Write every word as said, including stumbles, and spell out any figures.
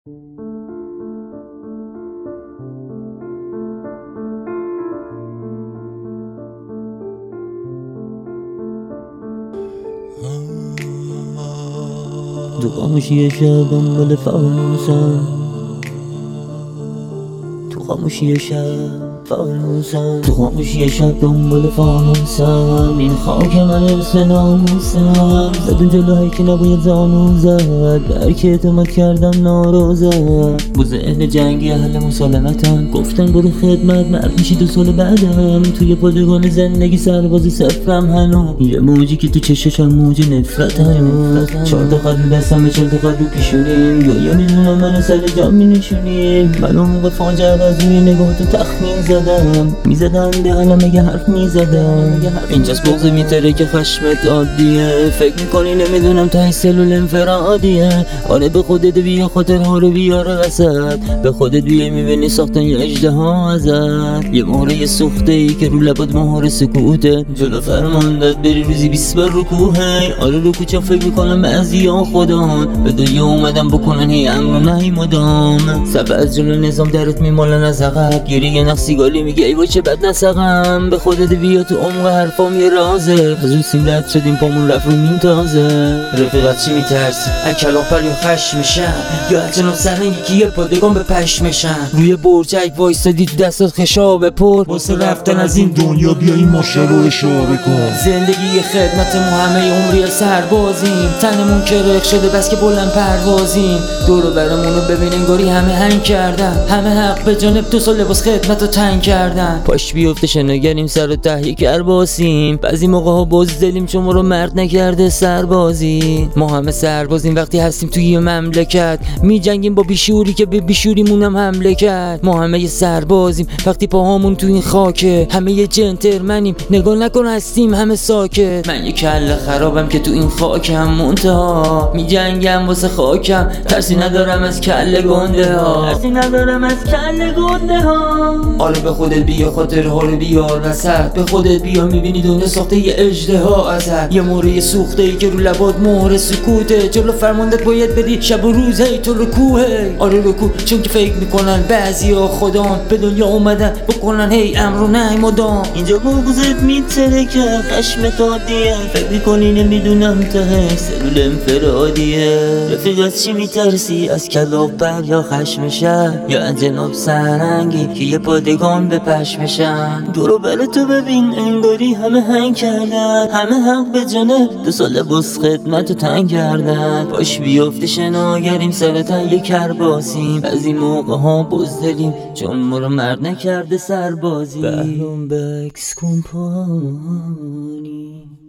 تو خاموشی شب دنبال فانوسم، تو خاموشی شب فانوسم، تو خاموشی شب دنبال فانوسم. این خاک من حرص ناموسم، زدون جلوهایی که نباید زانو زد، در که اعتماد کردم نارو زد. بوز اهل جنگی اهل مسالمتم، گفتن برو خدمت مرد میشی دو سال بعدم. توی پادگان زندگی سربازی صفرم هنو، یه موجی که تو چششم موج نفرت هنوز. چهار تا قلب دستم به چهار تا قلب پیشونیم، یا یا میدونم منو سر جام مینشونیم. من اون موقع فاجعه از روی نگاه تو تخمین زدم، میزدم دهنم اگه حرف میزدم. اینجاست بغض میتره که خشمت عادیه، فکر میکنی نمیدونم تای سلول انفرادیه. آره به خودت بیا خاطرها رو بیار وسط، به خودت بیا میبینی ساختن یه اژدها ازت. یه مهره سوخته ای که رو لبات مهر سکوته، جلو فرماندت بری روزی بیست بار رکوهه. آره رو کوچم فکر میکنم بعضیا خودان به دنیا اومدم بکنن هی امر و نهی مدام. صف از جلو نظام درت میمالن از عقب، گیری یه نقصی گالی میگه ای وای چه بد نسقم. به خودت بیا تو عمق حرفام یه رازه، از اون سیم رد شدیم پامون رفت رو مین تازه. رفیقت چی میترسی؟ از کلاپر یا خشم میشن، یا از جناب سرنگی که یه پادگان به پشم میشن. روی برجک وایستادی تو دستات خشاب پر، واسه رفتن از این دنیا بیا این ماشه رو اشاره کن. زندگی خدمت ما همه عمری سربازیم، تنمون که رخ شده بس که بلند پروازیم. دور و برمونو ببین انگاری همه هنگ کردن، همه حق به جانب دو سال لباس خدمت رو تنگ کردن. پاش بیفته شنگریم سر و ته کرباسیم، بعضی موقع ها بزدلیم چون ما رو مرد نکرده سربازی. ما همه سربازیم وقتی هستیم توی یه مملکت، می جنگیم با بیشوری که به بیشوریمون هم حمله کرد. ما همه یه سربازیم وقتی پاهامون تو این خاکه، همه یه جنترمنیم نگاه نکن هستیم همه ساکت. من یه کله خرابم که تو این خاکم منتها، می جنگم واسه خاکم، ترسی ندارم از کله گنده ها، ترسی ندارم از کله گنده ها. آره به خودت بیا خاطرها رو بیار وسط، به خودت بیا میبینی دنیا ساخته یه اژدها ازت. یه مهره سوخته ای که رو لبات مهر سکوته، جلو فرماندت باید بدی شب و روز هی تو رکوهه. آره رکوه چون که فکر میکنن بعضیا خودان به دنیا اومدن بکنن هی امر و نهی مدام. اینجا بغضت میتره که خشمت عادیه، فکر میکنی نمیدونم ته سلول انفرادیه. رفیقت چی میترسی؟ از کلاپر یا خشم شهر، یا از جناب سرنگی که یه پادگان به پشم میشن. دورو بر تو ببین انگاری همه هنگ کردن، همه حق به جانب دو سال لباس خدمت رو تنگ کردن. پاش بیفته شناگریم سر ته کرباسیم، از این موقع ها بزدلیم چون ما رو مرد نکرده سربازی. بهرام بکس کمپانی.